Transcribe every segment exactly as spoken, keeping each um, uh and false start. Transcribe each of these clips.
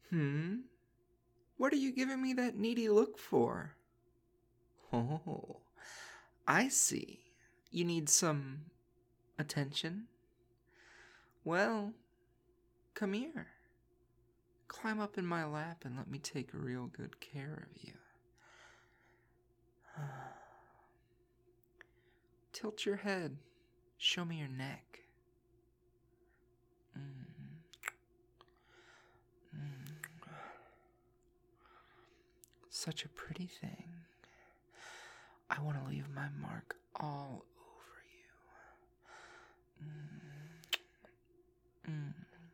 Hmm? What are you giving me that needy look for? Oh, I see. You need some attention? Well, come here. Climb up in my lap and let me take real good care of you. Tilt your head. Show me your neck. Mm. Mm. Such a pretty thing. I want to leave my mark all over you. Mm. Mm.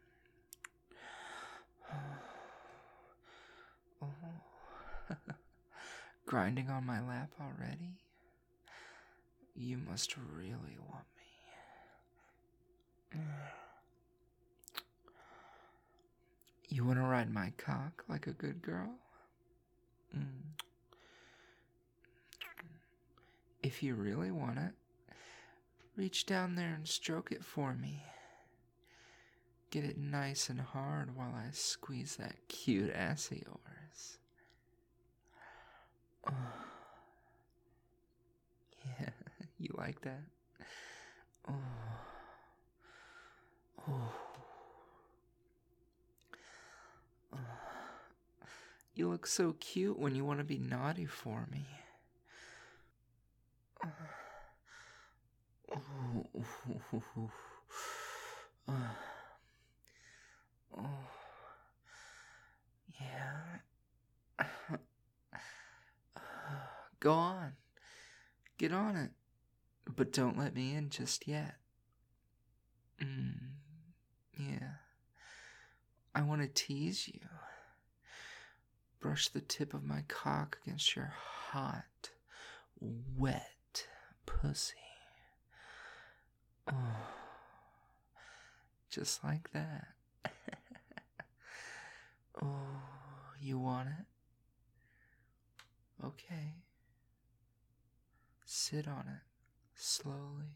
Oh. Grinding on my lap already? You must really want me. You want to ride my cock like a good girl? Mm. If you really want it, reach down there and stroke it for me. Get it nice and hard while I squeeze that cute ass of yours. Oh. Yeah, you like that? Oh. Oh. Oh. You look so cute when you want to be naughty for me. Oh. Oh. Oh. Oh. Yeah. Go on. Get on it. But don't let me in just yet. Mm. Yeah. I want to tease you. Brush the tip of my cock against your hot, wet pussy. Oh. Just like that. Oh, you want it? Okay. Sit on it, slowly.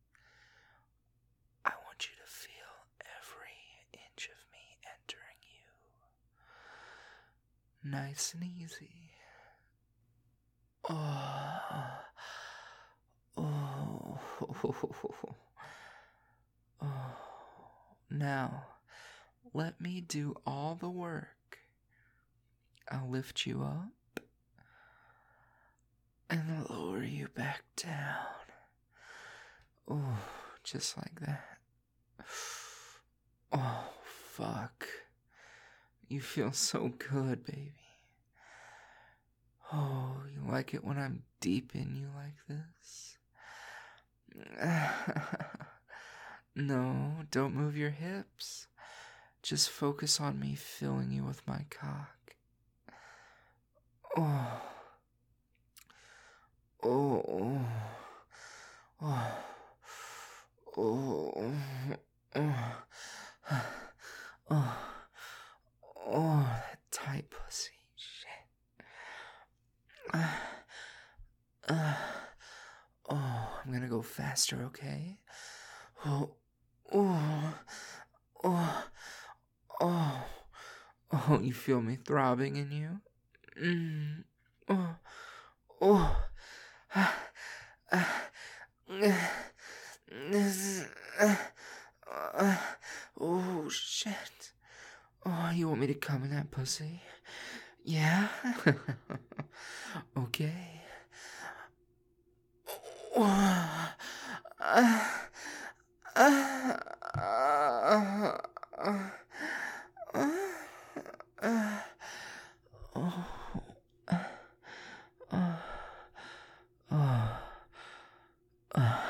I want you to feel every inch of me entering you. Nice and easy. Oh. Oh. Oh. Now, let me do all the work. I'll lift you up and lower you back down. Oh, just like that. Oh, fuck. You feel so good, baby. Oh, you like it when I'm deep in you like this? No, don't move your hips. Just focus on me filling you with my cock. Oh. Oh. Oh. Oh. Oh. Oh. Oh, that tight pussy. Shit. Uh, uh, oh, I'm gonna go faster, okay? Oh. Oh. Oh. Oh. Oh, you feel me throbbing in you? Mm. Oh. Oh. Ah. Ah. Oh, shit. Oh, you want me to come in that pussy? Yeah? Okay. Oh. Uh, uh, uh, uh, uh, oh. Uh, uh, uh.